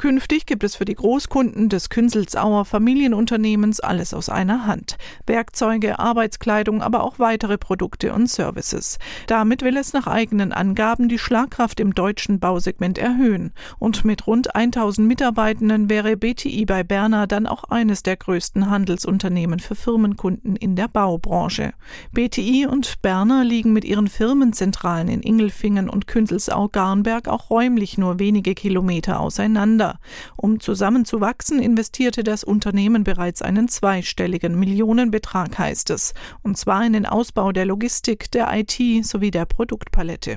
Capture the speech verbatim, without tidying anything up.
Künftig gibt es für die Großkunden des Künzelsauer Familienunternehmens alles aus einer Hand. Werkzeuge, Arbeitskleidung, aber auch weitere Produkte und Services. Damit will es nach eigenen Angaben die Schlagkraft im deutschen Bausegment erhöhen. Und mit rund tausend Mitarbeitenden wäre B T I bei Berner dann auch eines der größten Handelsunternehmen für Firmenkunden in der Baubranche. B T I und Berner liegen mit ihren Firmenzentralen in Ingelfingen und Künzelsau-Garnberg auch räumlich nur wenige Kilometer auseinander. Um zusammenzuwachsen, investierte das Unternehmen bereits einen zweistelligen Millionenbetrag, heißt es. Und zwar in den Ausbau der Logistik, der I T sowie der Produktpalette.